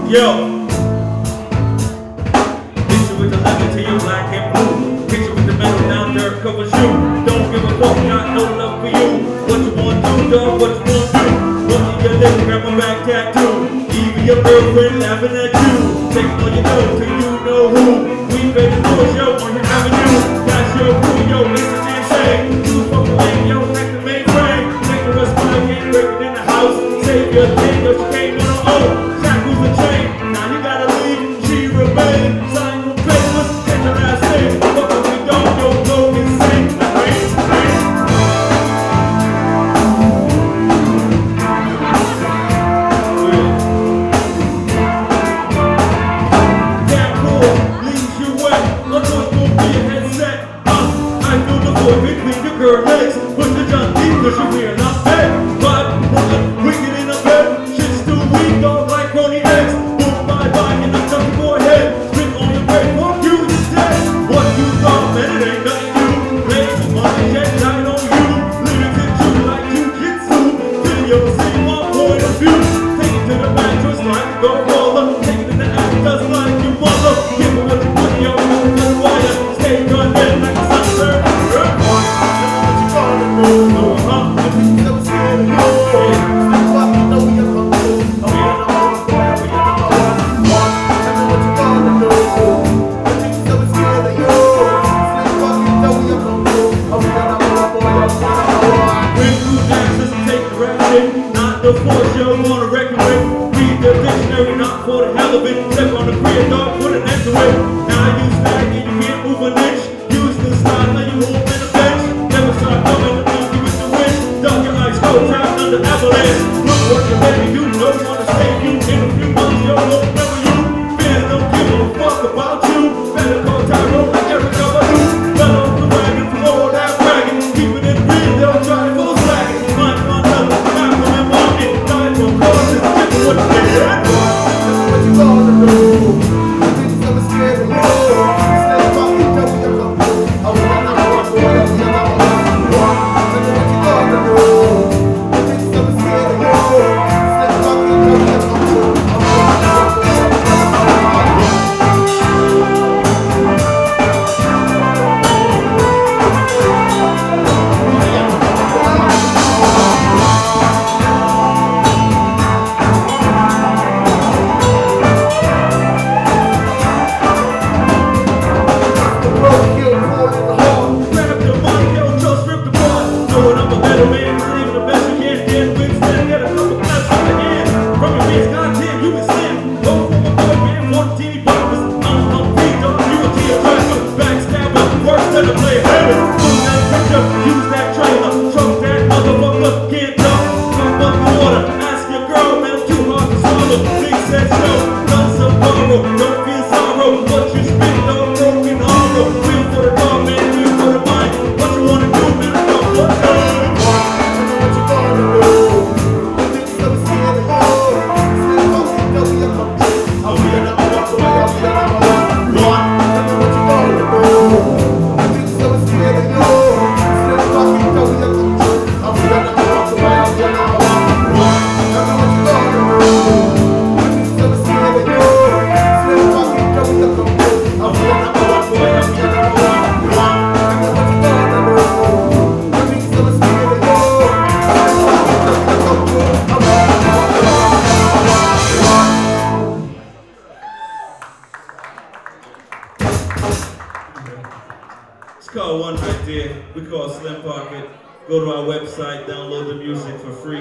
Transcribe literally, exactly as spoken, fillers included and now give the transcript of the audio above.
Yo. Hit you with the lemon till you're black and blue. Hit you with the metal down there, cover shoe. Don't give a fuck, got no love for you. What you want to do, dog? What you want to do? Look at your lips, grab my back tattoo. Even your girlfriend laughing at you. Taking all you know till you know who. We better know it's yo on your avenue. That's your crew, yo, it's the damn shame. You fucking lame, yo, like the mainframe. Making us money, ain't breaking in the house. Save your thing, yo, she came on her own. Shackles the chain, now you gotta leave. She remain, sign your papers, get your last name. Fuck if we don't, yo, go insane. Like rain, rain. Damn cool, leaves you wet. A choice won't be a headset. Uh, I feel the void between your curved legs. Push the jump deep, cause you're real not dead. But, but, wicked in a bed. Shit's too weak, dog, like Pony X. Boom, bye bye, and I'm jumping for a head. Spit on your brain, fuck you, you dead. What you thought, man, it ain't nothing new. Play the money, jet died on you. Lyrics hit you like jujitsu. Video, see my point of view. Take it to the back, just like a go roller. Take it to the ass, just like you mother. Give me what you put, yo, on the wire. Stay gunned in like a sunset. Earth one, what you gonna do? Uh-huh. I think you never scared of you. Step up, you know we are coming through. Oh, we are number one, boy, we are number one. Tell me what you gonna do. I think you never scared of you. Step up, you know we are coming through. Oh, we are number one, boy, we are number one. Bring through dances and take the direction. Not the force, yo, wanna reckon with. Read the dictionary, not for the hell of it. Step on the career, dog, put an end to it. Now you snag and you can't move an inch. Use the style, now you home in a bench. Never start coming to monkey with the wind. Dog your eyes, go trapped under avalanche. Look what you're ready, you know wanna save you. In a few months, yo, won't remember you. Fans don't give a fuck about you. Better call Tyrone like Erica Badu. Fell off the wagon from all that bragging. Keep it in real, they'll try to full slagging. Mind my love, Malcolm and Martin. Died from causes, give me what you did. What you gonna do? I think you never scared of you. Step up, you know we are coming through. Oh, we are number one, boy, we are number one. Tell me what you gonna do. I think you never scared of you. Step up, you know we are coming through. Oh, we are number one, boy, we are number One right there, we call Slim Pocket. Go to our website, download the music for free.